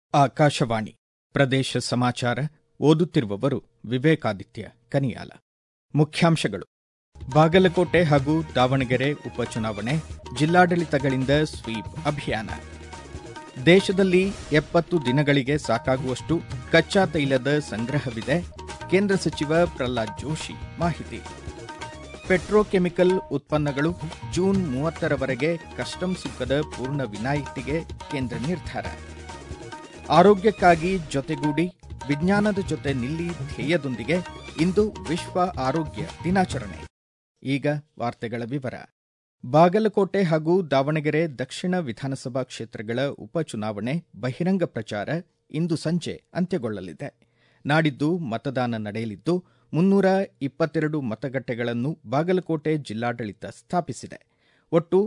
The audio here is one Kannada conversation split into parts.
ಆಕಾಶವಾಣಿ ಪ್ರದೇಶ ಸಮಾಚಾರ ಓದುತ್ತಿರುವವರು ವಿವೇಕಾದಿತ್ಯ ಕನಿಯಾಲ. ಮುಖ್ಯಾಂಶಗಳು: ಬಾಗಲಕೋಟೆ ಹಾಗೂ ದಾವಣಗೆರೆ ಉಪಚುನಾವಣೆ, ಜಿಲ್ಲಾಡಳಿತಗಳಿಂದ ಸ್ವೀಪ್ ಅಭಿಯಾನ. ದೇಶದಲ್ಲಿ 70 ದಿನಗಳಿಗೆ ಸಾಕಾಗುವಷ್ಟು ಕಚ್ಚಾ ತೈಲದ ಸಂಗ್ರಹವಿದೆ, ಕೇಂದ್ರ ಸಚಿವ ಪ್ರಹ್ಲಾದ್ ಜೋಶಿ ಮಾಹಿತಿ. ಪೆಟ್ರೋಕೆಮಿಕಲ್ ಉತ್ಪನ್ನಗಳು ಜೂನ್ 30ರವರೆಗೆ ಕಸ್ಟಮ್ಸ್ ಸುಂಕದ ಪೂರ್ಣ ವಿನಾಯಿತಿಗೆ ಕೇಂದ್ರ ನಿರ್ಧಾರ. ಆರೋಗ್ಯಕ್ಕಾಗಿ ಜೊತೆಗೂಡಿ, ವಿಜ್ಞಾನದ ಜೊತೆ ನಿಲ್ಲಿ ಧ್ಯೇಯದೊಂದಿಗೆ ಇಂದು ವಿಶ್ವ ಆರೋಗ್ಯ ದಿನಾಚರಣೆ. ಈಗ ವಾರ್ತೆಗಳ ವಿವರ. ಬಾಗಲಕೋಟೆ ಹಾಗೂ ದಾವಣಗೆರೆ ದಕ್ಷಿಣ ವಿಧಾನಸಭಾ ಕ್ಷೇತ್ರಗಳ ಉಪಚುನಾವಣೆ ಬಹಿರಂಗ ಪ್ರಚಾರ ಇಂದು ಸಂಜೆ ಅಂತ್ಯಗೊಳ್ಳಲಿದೆ. ನಾಡಿದ್ದು ಮತದಾನ ನಡೆಯಲಿದ್ದು 322 ಮತಗಟ್ಟೆಗಳನ್ನು ಬಾಗಲಕೋಟೆ ಜಿಲ್ಲಾಡಳಿತ ಸ್ಥಾಪಿಸಿದೆ. ಒಟ್ಟು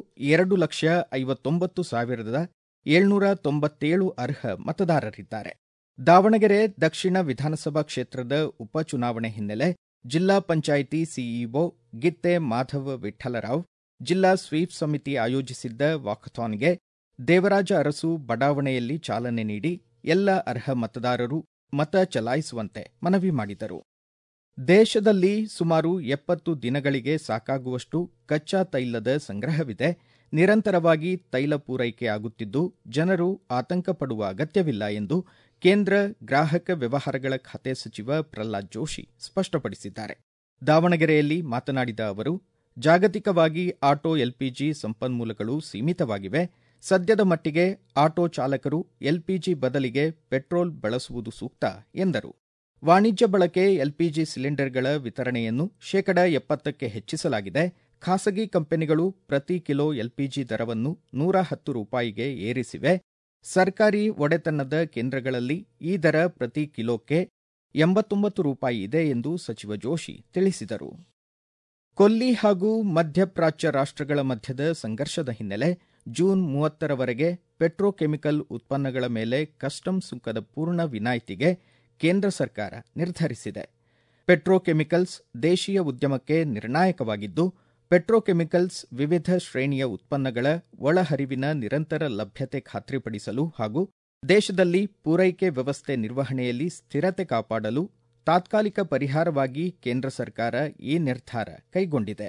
2,59,797 ಅರ್ಹ ಮತದಾರರಿದ್ದಾರೆ. ದಾವಣಗೆರೆ ದಕ್ಷಿಣ ವಿಧಾನಸಭಾ ಕ್ಷೇತ್ರದ ಉಪಚುನಾವಣೆ ಹಿನ್ನೆಲೆ ಜಿಲ್ಲಾ ಪಂಚಾಯಿತಿ ಸಿಇಒ ಗಿತ್ತೆ ಮಾಧವ ವಿಠ್ಠಲರಾವ್, ಜಿಲ್ಲಾ ಸ್ವೀಪ್ ಸಮಿತಿ ಆಯೋಜಿಸಿದ್ದ ವಾಕಥಾನ್ಗೆ ದೇವರಾಜ ಅರಸು ಬಡಾವಣೆಯಲ್ಲಿ ಚಾಲನೆ ನೀಡಿ ಎಲ್ಲ ಅರ್ಹ ಮತದಾರರು ಮತ ಚಲಾಯಿಸುವಂತೆ ಮನವಿ ಮಾಡಿದರು. ದೇಶದಲ್ಲಿ ಸುಮಾರು 70 ದಿನಗಳಿಗೆ ಸಾಕಾಗುವಷ್ಟು ಕಚ್ಚಾ ತೈಲದ ಸಂಗ್ರಹವಿದೆ. ನಿರಂತರವಾಗಿ ತೈಲ ಪೂರೈಕೆ ಆಗುತ್ತಿದ್ದು, ಜನರು ಆತಂಕ ಪಡುವ ಅಗತ್ಯವಿಲ್ಲ ಎಂದು ಕೇಂದ್ರ ಗ್ರಾಹಕ ವ್ಯವಹಾರಗಳ ಖಾತೆ ಸಚಿವ ಪ್ರಹ್ಲಾದ್ ಜೋಶಿ ಸ್ಪಷ್ಟಪಡಿಸಿದ್ದಾರೆ. ದಾವಣಗೆರೆಯಲ್ಲಿ ಮಾತನಾಡಿದ ಅವರು, ಜಾಗತಿಕವಾಗಿ ಆಟೋ ಎಲ್ಪಿಜಿ ಸಂಪನ್ಮೂಲಗಳು ಸೀಮಿತವಾಗಿವೆ. ಸದ್ಯದ ಮಟ್ಟಿಗೆ ಆಟೋ ಚಾಲಕರು ಎಲ್ಪಿಜಿ ಬದಲಿಗೆ ಪೆಟ್ರೋಲ್ ಬಳಸುವುದು ಸೂಕ್ತ ಎಂದರು. ವಾಣಿಜ್ಯ ಬಳಕೆ ಎಲ್ಪಿಜಿ ಸಿಲಿಂಡರ್ಗಳ ವಿತರಣೆಯನ್ನು 70% ಹೆಚ್ಚಿಸಲಾಗಿದೆ. ಖಾಸಗಿ ಕಂಪನಿಗಳು ಪ್ರತಿ ಕಿಲೋ ಎಲ್ಪಿಜಿ ದರವನ್ನು ₹110 ಏರಿಸಿವೆ. ಸರ್ಕಾರಿ ಒಡೆತನದ ಕೇಂದ್ರಗಳಲ್ಲಿ ಈ ದರ ಪ್ರತಿ ಕಿಲೋಕ್ಕೆ ₹89 ಇದೆ ಎಂದು ಸಚಿವ ಜೋಶಿ ತಿಳಿಸಿದರು. ಕೊಲ್ಲಿ ಹಾಗೂ ಮಧ್ಯಪ್ರಾಚ್ಯ ರಾಷ್ಟ್ರಗಳ ಮಧ್ಯದ ಸಂಘರ್ಷದ ಹಿನ್ನೆಲೆ ಜೂನ್ 30ರವರೆಗೆ ಪೆಟ್ರೋಕೆಮಿಕಲ್ ಉತ್ಪನ್ನಗಳ ಮೇಲೆ ಕಸ್ಟಮ್ಸ್ ಸುಂಕದ ಪೂರ್ಣ ವಿನಾಯಿತಿಗೆ ಕೇಂದ್ರ ಸರ್ಕಾರ ನಿರ್ಧರಿಸಿದೆ. ಪೆಟ್ರೋಕೆಮಿಕಲ್ಸ್ ದೇಶೀಯ ಉದ್ಯಮಕ್ಕೆ ನಿರ್ಣಾಯಕವಾಗಿದ್ದು, ಪೆಟ್ರೋಕೆಮಿಕಲ್ಸ್ ವಿವಿಧ ಶ್ರೇಣಿಯ ಉತ್ಪನ್ನಗಳ ಒಳಹರಿವಿನ ನಿರಂತರ ಲಭ್ಯತೆ ಖಾತ್ರಿಪಡಿಸಲು ಹಾಗೂ ದೇಶದಲ್ಲಿ ಪೂರೈಕೆ ವ್ಯವಸ್ಥೆ ನಿರ್ವಹಣೆಯಲ್ಲಿ ಸ್ಥಿರತೆ ಕಾಪಾಡಲು ತಾತ್ಕಾಲಿಕ ಪರಿಹಾರವಾಗಿ ಕೇಂದ್ರ ಸರ್ಕಾರ ಈ ನಿರ್ಧಾರ ಕೈಗೊಂಡಿದೆ.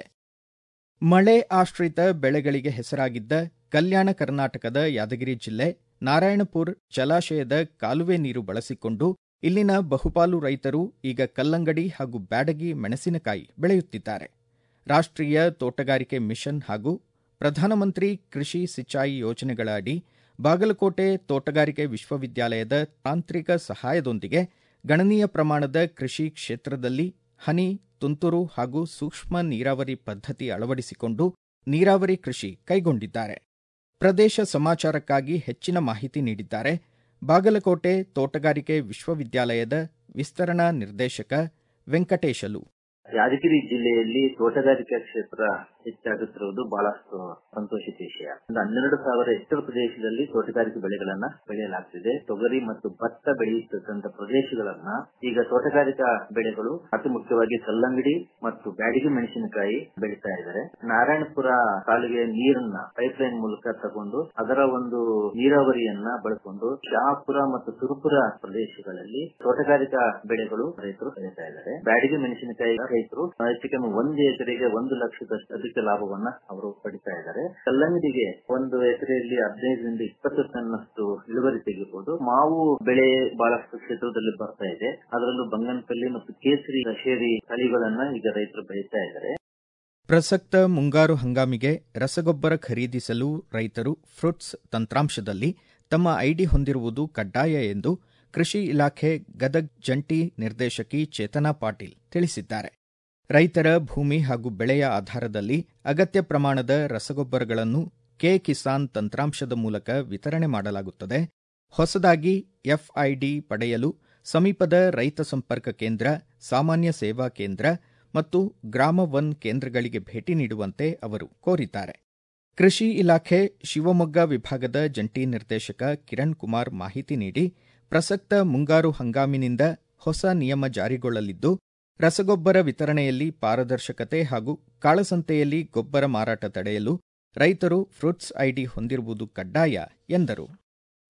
ಮಳೆ ಆಶ್ರಿತ ಬೆಳೆಗಳಿಗೆ ಹೆಸರಾಗಿದ್ದ ಕಲ್ಯಾಣ ಕರ್ನಾಟಕದ ಯಾದಗಿರಿ ಜಿಲ್ಲೆ ನಾರಾಯಣಪುರ ಜಲಾಶಯದ ಕಾಲುವೆ ನೀರು ಬಳಸಿಕೊಂಡು ಇಲ್ಲಿನ ಬಹುಪಾಲು ರೈತರು ಈಗ ಕಲ್ಲಂಗಡಿ ಹಾಗೂ ಬ್ಯಾಡಗಿ ಮೆಣಸಿನಕಾಯಿ ಬೆಳೆಯುತ್ತಿದ್ದಾರೆ. ರಾಷ್ಟ್ರೀಯ ತೋಟಗಾರಿಕೆ ಮಿಷನ್ ಹಾಗೂ ಪ್ರಧಾನಮಂತ್ರಿ ಕೃಷಿ ಸಿಂಚಾಯಿ ಯೋಜನೆಗಳ ಅಡಿ ಬಾಗಲಕೋಟೆ ತೋಟಗಾರಿಕೆ ವಿಶ್ವವಿದ್ಯಾಲಯದ ತಾಂತ್ರಿಕ ಸಹಾಯದೊಂದಿಗೆ ಗಣನೀಯ ಪ್ರಮಾಣದ ಕೃಷಿ ಕ್ಷೇತ್ರದಲ್ಲಿ ಹನಿ, ತುಂತುರು ಹಾಗೂ ಸೂಕ್ಷ್ಮ ನೀರಾವರಿ ಪದ್ಧತಿ ಅಳವಡಿಸಿಕೊಂಡು ನೀರಾವರಿ ಕೃಷಿ ಕೈಗೊಂಡಿದ್ದಾರೆ. ಪ್ರದೇಶ ಸಮಾಚಾರಕ್ಕಾಗಿ ಹೆಚ್ಚಿನ ಮಾಹಿತಿ ನೀಡಿದ್ದಾರೆ ಬಾಗಲಕೋಟೆ ತೋಟಗಾರಿಕೆ ವಿಶ್ವವಿದ್ಯಾಲಯದ ವಿಸ್ತರಣಾ ನಿರ್ದೇಶಕ ವೆಂಕಟೇಶಲು. ಯಾದಗಿರಿ ಜಿಲ್ಲೆಯಲ್ಲಿ ತೋಟಗಾರಿಕಾ ಕ್ಷೇತ್ರ ಹೆಚ್ಚಾಗುತ್ತಿರುವುದು ಬಹಳಷ್ಟು ಸಂತೋಷದ ವಿಷಯ. 12,000 ಹೆಕ್ಟೇರ್ ಪ್ರದೇಶದಲ್ಲಿ ತೋಟಗಾರಿಕೆ ಬೆಳೆಗಳನ್ನ ಬೆಳೆಯಲಾಗುತ್ತಿದೆ. ತೊಗರಿ ಮತ್ತು ಭತ್ತ ಬೆಳೆಯುತ್ತಿದ್ದಂತ ಪ್ರದೇಶಗಳನ್ನ ಈಗ ತೋಟಗಾರಿಕಾ ಬೆಳೆಗಳು ಅತಿ ಮುಖ್ಯವಾಗಿ ಕಲ್ಲಂಗಡಿ ಮತ್ತು ಬ್ಯಾಡಗಿ ಮೆಣಸಿನಕಾಯಿ ಬೆಳೀತಾ ಇದ್ದಾರೆ. ನಾರಾಯಣಪುರ ಕಾಲುವೆಯ ನೀರನ್ನ ಪೈಪ್ಲೈನ್ ಮೂಲಕ ತಗೊಂಡು ಅದರ ಒಂದು ನೀರಾವರಿಯನ್ನ ಬಳಸಿಕೊಂಡು ಶಹಾಪುರ ಮತ್ತು ಸುರಪುರ ಪ್ರದೇಶಗಳಲ್ಲಿ ತೋಟಗಾರಿಕಾ ಬೆಳೆಗಳು ರೈತರು ಬೆಳೀತಾ ಇದ್ದಾರೆ. ಬ್ಯಾಡಗಿ ಮೆಣಸಿನಕಾಯಿ ರೈತರು ಹೆಚ್ಚು ಕಮ್ಮಿ 1 ಎಕರೆಗೆ 1 ಲಕ್ಷದಷ್ಟು ಅಧಿಕ ಲಾಭವನ್ನ ಅವರು ಪಡಿತಾ ಇದ್ದಾರೆ. ಕಲ್ಲಂಗಡಿಗೆ 1 ಎಕರೆಯಲ್ಲಿ 15ರಿಂದ 20 ಟನ್ನಷ್ಟು ಇಳುವರಿ ತೆಗೆಯಬಹುದು. ಮಾವು ಬೆಳೆ ಬಹಳಷ್ಟು ಕ್ಷೇತ್ರದಲ್ಲಿ ಬರ್ತಾ ಇದೆ. ಅದರಲ್ಲೂ ಬಂಗನಪಲ್ಲಿ ಮತ್ತು ಕೇಸರಿ ಶೇರಿ ತಳಿಗಳನ್ನ ಈಗ ರೈತರು ಬೆಳೀತಾ ಇದ್ದಾರೆ. ಪ್ರಸಕ್ತ ಮುಂಗಾರು ಹಂಗಾಮಿಗೆ ರಸಗೊಬ್ಬರ ಖರೀದಿಸಲು ರೈತರು ಫ್ರುಟ್ಸ್ ತಂತ್ರಾಂಶದಲ್ಲಿ ತಮ್ಮ ಐಡಿ ಹೊಂದಿರುವುದು ಕಡ್ಡಾಯ ಎಂದು ಕೃಷಿ ಇಲಾಖೆ ಗದಗ ಜಂಟಿ ನಿರ್ದೇಶಕಿ ಚೇತನಾ ಪಾಟೀಲ್ ತಿಳಿಸಿದ್ದಾರೆ. ರೈತರ ಭೂಮಿ ಹಾಗೂ ಬೆಳೆಯ ಆಧಾರದಲ್ಲಿ ಅಗತ್ಯ ಪ್ರಮಾಣದ ರಸಗೊಬ್ಬರಗಳನ್ನು ಕೆ-ಕಿಸಾನ್ ತಂತ್ರಾಂಶದ ಮೂಲಕ ವಿತರಣೆ ಮಾಡಲಾಗುತ್ತದೆ. ಹೊಸದಾಗಿ ಎಫ್ಐಡಿ ಪಡೆಯಲು ಸಮೀಪದ ರೈತ ಸಂಪರ್ಕ ಕೇಂದ್ರ, ಸಾಮಾನ್ಯ ಸೇವಾ ಕೇಂದ್ರ ಮತ್ತು ಗ್ರಾಮ 1 ಕೇಂದ್ರಗಳಿಗೆ ಭೇಟಿ ನೀಡುವಂತೆ ಅವರು ಕೋರಿದ್ದಾರೆ. ಕೃಷಿ ಇಲಾಖೆ ಶಿವಮೊಗ್ಗ ವಿಭಾಗದ ಜಂಟಿ ನಿರ್ದೇಶಕ ಕಿರಣ್ ಕುಮಾರ್ ಮಾಹಿತಿ ನೀಡಿ, ಪ್ರಸಕ್ತ ಮುಂಗಾರು ಹಂಗಾಮಿನಿಂದ ಹೊಸ ನಿಯಮ ಜಾರಿಗೊಳ್ಳಲಿದ್ದು, ರಸಗೊಬ್ಬರ ವಿತರಣೆಯಲ್ಲಿ ಪಾರದರ್ಶಕತೆ ಹಾಗೂ ಕಾಳಸಂತೆಯಲ್ಲಿ ಗೊಬ್ಬರ ಮಾರಾಟ ತಡೆಯಲು ರೈತರು ಫ್ರುಟ್ಸ್ ಐಡಿ ಹೊಂದಿರುವುದು ಕಡ್ಡಾಯ ಎಂದರು.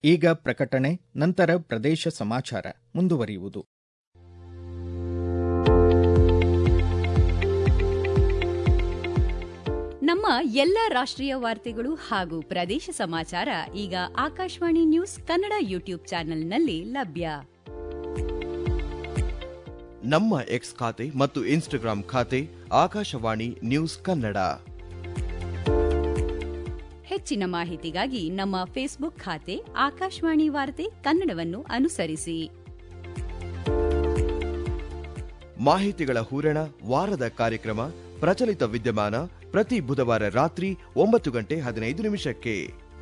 ಈಗ ಪ್ರಕಟಣೆ, ನಂತರ ಪ್ರದೇಶ ಸಮಾಚಾರ ಮುಂದುವರಿಯುವುದು. ನಮ್ಮ ಎಲ್ಲ ರಾಷ್ಟ್ರೀಯ ವಾರ್ತೆಗಳು ಹಾಗೂ ಪ್ರದೇಶ ಸಮಾಚಾರ ಈಗ ಆಕಾಶವಾಣಿ ನ್ಯೂಸ್ ಕನ್ನಡ ಯೂಟ್ಯೂಬ್ ಚಾನೆಲ್ನಲ್ಲಿ ಲಭ್ಯ. ನಮ್ಮ ಎಕ್ಸ್ ಖಾತೆ ಮತ್ತು ಇನ್ಸ್ಟಾಗ್ರಾಂ ಖಾತೆ ಆಕಾಶವಾಣಿ ನ್ಯೂಸ್ ಕನ್ನಡ. ಹೆಚ್ಚಿನ ಮಾಹಿತಿಗಾಗಿ ನಮ್ಮ ಫೇಸ್ಬುಕ್ ಖಾತೆ ಆಕಾಶವಾಣಿ ವಾರ್ತೆ ಕನ್ನಡವನ್ನು ಅನುಸರಿಸಿ. ಮಾಹಿತಿಗಳ ಹೂರಣ, ವಾರದ ಕಾರ್ಯಕ್ರಮ, ಪ್ರಚಲಿತ ವಿದ್ಯಮಾನ ಪ್ರತಿ ಬುಧವಾರ ರಾತ್ರಿ 9:15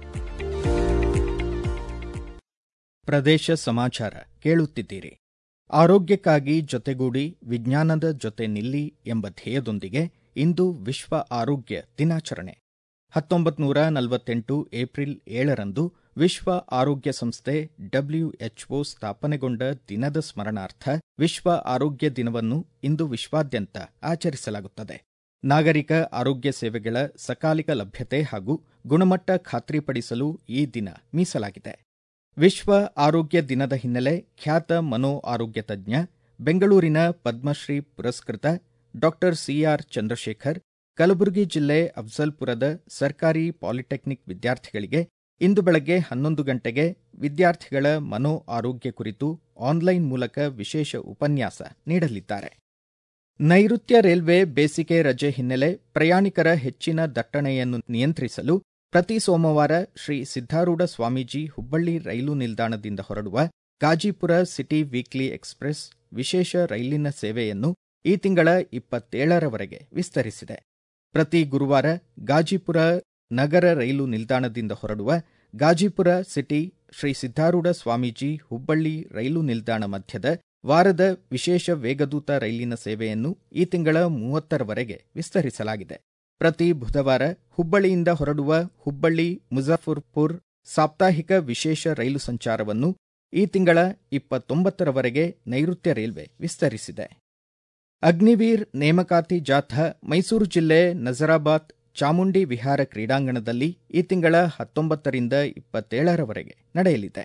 ಪ್ರದೇಶ ಸಮಾಚಾರ ಕೇಳುತ್ತಿದ್ದೀರಿ. ಆರೋಗ್ಯಕ್ಕಾಗಿ ಜೊತೆಗೂಡಿ ವಿಜ್ಞಾನದ ಜೊತೆ ನಿಲ್ಲಿ ಎಂಬ ಧ್ಯೇಯದೊಂದಿಗೆ ಇಂದು ವಿಶ್ವ ಆರೋಗ್ಯ ದಿನಾಚರಣೆ. 1948 ಏಪ್ರಿಲ್ 7ರಂದು ವಿಶ್ವ ಆರೋಗ್ಯ ಸಂಸ್ಥೆ WHO ಸ್ಥಾಪನೆಗೊಂಡ ದಿನದ ಸ್ಮರಣಾರ್ಥ ವಿಶ್ವ ಆರೋಗ್ಯ ದಿನವನ್ನು ಇಂದು ವಿಶ್ವಾದ್ಯಂತ ಆಚರಿಸಲಾಗುತ್ತದೆ. ನಾಗರಿಕ ಆರೋಗ್ಯ ಸೇವೆಗಳ ಸಕಾಲಿಕ ಲಭ್ಯತೆ ಹಾಗೂ ಗುಣಮಟ್ಟ ಖಾತ್ರಿಪಡಿಸಲು ಈ ದಿನ ಮೀಸಲಾಗಿದೆ. ವಿಶ್ವ ಆರೋಗ್ಯ ದಿನದ ಹಿನ್ನೆಲೆ ಖ್ಯಾತ ಮನೋ ಆರೋಗ್ಯ ತಜ್ಞ, ಬೆಂಗಳೂರಿನ ಪದ್ಮಶ್ರೀ ಪುರಸ್ಕೃತ ಡಾ ಸಿಆರ್ ಚಂದ್ರಶೇಖರ್ ಕಲಬುರಗಿ ಜಿಲ್ಲೆ ಅಫ್ಜಲ್ಪುರದ ಸರ್ಕಾರಿ ಪಾಲಿಟೆಕ್ನಿಕ್ ವಿದ್ಯಾರ್ಥಿಗಳಿಗೆ ಇಂದು ಬೆಳಗ್ಗೆ 11 ಗಂಟೆಗೆ ವಿದ್ಯಾರ್ಥಿಗಳ ಮನೋ ಆರೋಗ್ಯ ಕುರಿತು ಆನ್ಲೈನ್ ಮೂಲಕ ವಿಶೇಷ ಉಪನ್ಯಾಸ ನೀಡಲಿದ್ದಾರೆ. ನೈಋತ್ಯ ರೈಲ್ವೆ ಬೇಸಿಗೆ ರಜೆ ಹಿನ್ನೆಲೆ ಪ್ರಯಾಣಿಕರ ಹೆಚ್ಚಿನ ದಟ್ಟಣೆಯನ್ನು ನಿಯಂತ್ರಿಸಲು ಪ್ರತಿ ಸೋಮವಾರ ಶ್ರೀ ಸಿದ್ದಾರೂಢ ಸ್ವಾಮೀಜಿ ಹುಬ್ಬಳ್ಳಿ ರೈಲು ನಿಲ್ದಾಣದಿಂದ ಹೊರಡುವ ಗಾಜಿಪುರ ಸಿಟಿ ವೀಕ್ಲಿ ಎಕ್ಸ್‌ಪ್ರೆಸ್ ವಿಶೇಷ ರೈಲಿನ ಸೇವೆಯನ್ನು ಈ ತಿಂಗಳ 27ರವರೆಗೆ ವಿಸ್ತರಿಸಿದೆ. ಪ್ರತಿ ಗುರುವಾರ ಗಾಜಿಪುರ ನಗರ ರೈಲು ನಿಲ್ದಾಣದಿಂದ ಹೊರಡುವ ಗಾಜಿಪುರ ಸಿಟಿ ಶ್ರೀ ಸಿದ್ದಾರೂಢ ಸ್ವಾಮೀಜಿ ಹುಬ್ಬಳ್ಳಿ ರೈಲು ನಿಲ್ದಾಣ ಮಧ್ಯದ ವಾರದ ವಿಶೇಷ ವೇಗದೂತ ರೈಲಿನ ಸೇವೆಯನ್ನು ಈ ತಿಂಗಳ 30ರವರೆಗೆ ವಿಸ್ತರಿಸಲಾಗಿದೆ. ಪ್ರತಿ ಬುಧವಾರ ಹುಬ್ಬಳ್ಳಿಯಿಂದ ಹೊರಡುವ ಹುಬ್ಬಳ್ಳಿ ಮುಜಫರ್ಪುರ್ ಸಾಪ್ತಾಹಿಕ ವಿಶೇಷ ರೈಲು ಸಂಚಾರವನ್ನು ಈ ತಿಂಗಳ 29ರವರೆಗೆ ನೈಋತ್ಯ ರೈಲ್ವೆ ವಿಸ್ತರಿಸಿದೆ. ಅಗ್ನಿವೀರ್ ನೇಮಕಾತಿ ಜಾಥಾ ಮೈಸೂರು ಜಿಲ್ಲೆ ನಜರಾಬಾದ್ ಚಾಮುಂಡಿ ವಿಹಾರ ಕ್ರೀಡಾಂಗಣದಲ್ಲಿ ಈ ತಿಂಗಳ 19ರಿಂದ 27ರವರೆಗೆ ನಡೆಯಲಿದೆ.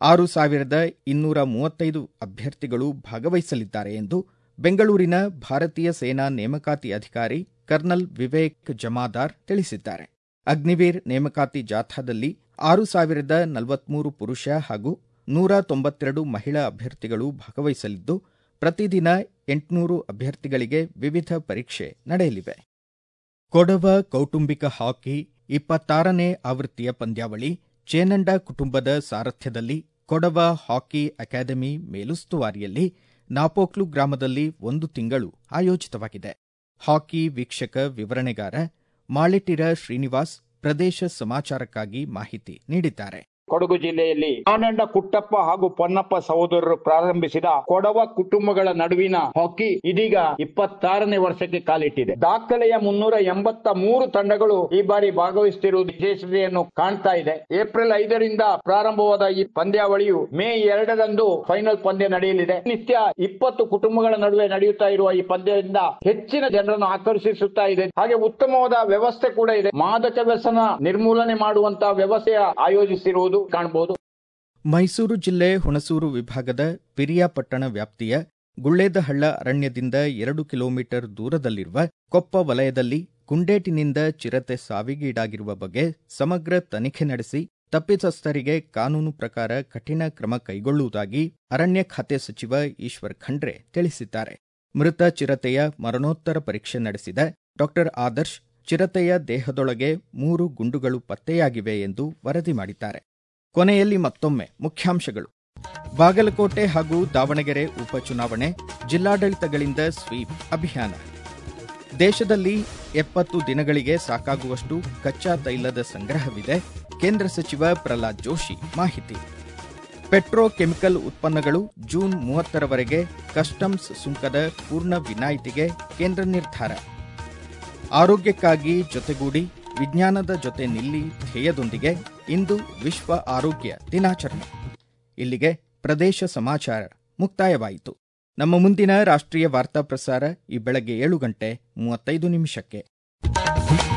6,235 ಅಭ್ಯರ್ಥಿಗಳು ಭಾಗವಹಿಸಲಿದ್ದಾರೆ ಎಂದು ಬೆಂಗಳೂರಿನ ಭಾರತೀಯ ಸೇನಾ ನೇಮಕಾತಿ ಅಧಿಕಾರಿ ಕರ್ನಲ್ ವಿವೇಕ್ ಜಮಾದಾರ್ ತಿಳಿಸಿದ್ದಾರೆ. ಅಗ್ನಿವೀರ್ ನೇಮಕಾತಿ ಜಾಥಾದಲ್ಲಿ 6,043 ಪುರುಷ ಹಾಗೂ 192 ಮಹಿಳಾ ಅಭ್ಯರ್ಥಿಗಳು ಭಾಗವಹಿಸಲಿದ್ದು, ಪ್ರತಿದಿನ 800 ಅಭ್ಯರ್ಥಿಗಳಿಗೆ ವಿವಿಧ ಪರೀಕ್ಷೆ ನಡೆಯಲಿವೆ. ಕೊಡವ ಕೌಟುಂಬಿಕ ಹಾಕಿ 26ನೇ ಆವೃತ್ತಿಯ ಪಂದ್ಯಾವಳಿ ಚೇನಂಡ ಕುಟುಂಬದ ಸಾರಥ್ಯದಲ್ಲಿ ಕೊಡವ ಹಾಕಿ ಅಕಾಡೆಮಿ ಮೇಲುಸ್ತುವಾರಿಯಲ್ಲಿ ನಾಪೋಕ್ಲು ಗ್ರಾಮದಲ್ಲಿ 1 ತಿಂಗಳು ಆಯೋಜಿತವಾಗಿದೆ. ಹಾಕಿ ವೀಕ್ಷಕ ವಿವರಣೆಗಾರ ಮಾಳಿಟಿರ ಶ್ರೀನಿವಾಸ್ ಪ್ರದೇಶ ಸಮಾಚಾರಕ್ಕಾಗಿ ಮಾಹಿತಿ ನೀಡಿದ್ದಾರೆ. ಕೊಡಗು ಜಿಲ್ಲೆಯಲ್ಲಿ ಆನಂದ ಕುಟ್ಟಪ್ಪ ಹಾಗೂ ಪೊನ್ನಪ್ಪ ಸಹೋದರರು ಪ್ರಾರಂಭಿಸಿದ ಕೊಡವ ಕುಟುಂಬಗಳ ನಡುವಿನ ಹಾಕಿ ಇದೀಗ 26ನೇ ವರ್ಷಕ್ಕೆ ಕಾಲಿಟ್ಟಿದೆ. ದಾಖಲೆಯ 383 ತಂಡಗಳು ಈ ಬಾರಿ ಭಾಗವಹಿಸುತ್ತಿರುವುದು ವಿಶೇಷತೆಯನ್ನು ಕಾಣ್ತಾ ಇದೆ. ಏಪ್ರಿಲ್ 5ರಿಂದ ಪ್ರಾರಂಭವಾದ ಈ ಪಂದ್ಯಾವಳಿಯು ಮೇ 2ರಂದು ಫೈನಲ್ ಪಂದ್ಯ ನಡೆಯಲಿದೆ. ನಿತ್ಯ 20 ಕುಟುಂಬಗಳ ನಡುವೆ ನಡೆಯುತ್ತಾ ಇರುವ ಈ ಪಂದ್ಯದಿಂದ ಹೆಚ್ಚಿನ ಜನರನ್ನು ಆಕರ್ಷಿಸುತ್ತಾ ಇದೆ. ಹಾಗೆ ಉತ್ತಮವಾದ ವ್ಯವಸ್ಥೆ ಕೂಡ ಇದೆ. ಮಾದಕ ವ್ಯಸನ ನಿರ್ಮೂಲನೆ ಮಾಡುವಂತಹ ವ್ಯವಸ್ಥೆ ಆಯೋಜಿಸಿರುವುದು ಕಾಣಬಹುದು. ಮೈಸೂರು ಜಿಲ್ಲೆ ಹುಣಸೂರು ವಿಭಾಗದ ಪಿರಿಯಾಪಟ್ಟಣ ವ್ಯಾಪ್ತಿಯ ಗುಳ್ಳೇದಹಳ್ಳ ಅರಣ್ಯದಿಂದ 2 ಕಿಲೋಮೀಟರ್ ದೂರದಲ್ಲಿರುವ ಕೊಪ್ಪ ವಲಯದಲ್ಲಿ ಗುಂಡೇಟಿನಿಂದ ಚಿರತೆ ಸಾವಿಗೀಡಾಗಿರುವ ಬಗ್ಗೆ ಸಮಗ್ರ ತನಿಖೆ ನಡೆಸಿ ತಪ್ಪಿತಸ್ಥರಿಗೆ ಕಾನೂನು ಪ್ರಕಾರ ಕಠಿಣ ಕ್ರಮ ಕೈಗೊಳ್ಳುವುದಾಗಿ ಅರಣ್ಯ ಖಾತೆ ಸಚಿವ ಈಶ್ವರ್ ಖಂಡ್ರೆ ತಿಳಿಸಿದ್ದಾರೆ. ಮೃತ ಚಿರತೆಯ ಮರಣೋತ್ತರ ಪರೀಕ್ಷೆ ನಡೆಸಿದ ಡಾ ಆದರ್ಶ್ ಚಿರತೆಯ ದೇಹದೊಳಗೆ 3 ಗುಂಡುಗಳು ಪತ್ತೆಯಾಗಿವೆ ಎಂದು ವರದಿ ಮಾಡಿದ್ದಾರೆ. ಕೊನೆಯಲ್ಲಿ ಮತ್ತೊಮ್ಮೆ ಮುಖ್ಯಾಂಶಗಳು. ಬಾಗಲಕೋಟೆ ಹಾಗೂ ದಾವಣಗೆರೆ ಉಪಚುನಾವಣೆ, ಜಿಲ್ಲಾಡಳಿತಗಳಿಂದ ಸ್ವೀಪ್ ಅಭಿಯಾನ. ದೇಶದಲ್ಲಿ 70 ದಿನಗಳಿಗೆ ಸಾಕಾಗುವಷ್ಟು ಕಚ್ಚಾ ತೈಲದ ಸಂಗ್ರಹವಿದೆ, ಕೇಂದ್ರ ಸಚಿವ ಪ್ರಹ್ಲಾದ್ ಜೋಶಿ ಮಾಹಿತಿ. ಪೆಟ್ರೋಕೆಮಿಕಲ್ ಉತ್ಪನ್ನಗಳು ಜೂನ್ 30ರವರೆಗೆ ಕಸ್ಟಮ್ಸ್ ಸುಂಕದ ಪೂರ್ಣ ವಿನಾಯಿತಿಗೆ ಕೇಂದ್ರ ನಿರ್ಧಾರ. ಆರೋಗ್ಯಕ್ಕಾಗಿ ಜೊತೆಗೂಡಿ ವಿಜ್ಞಾನದ ಜೊತೆ ನಿಲ್ಲಿ ಧ್ಯೇಯದೊಂದಿಗೆ ಇಂದು ವಿಶ್ವ ಆರೋಗ್ಯ ದಿನಾಚರಣೆ. ಇಲ್ಲಿಗೆ ಪ್ರದೇಶ ಸಮಾಚಾರ ಮುಕ್ತಾಯವಾಯಿತು. ನಮ್ಮ ಮುಂದಿನ ರಾಷ್ಟ್ರೀಯ ವಾರ್ತಾ ಪ್ರಸಾರ ಈ ಬೆಳಗ್ಗೆ 7:35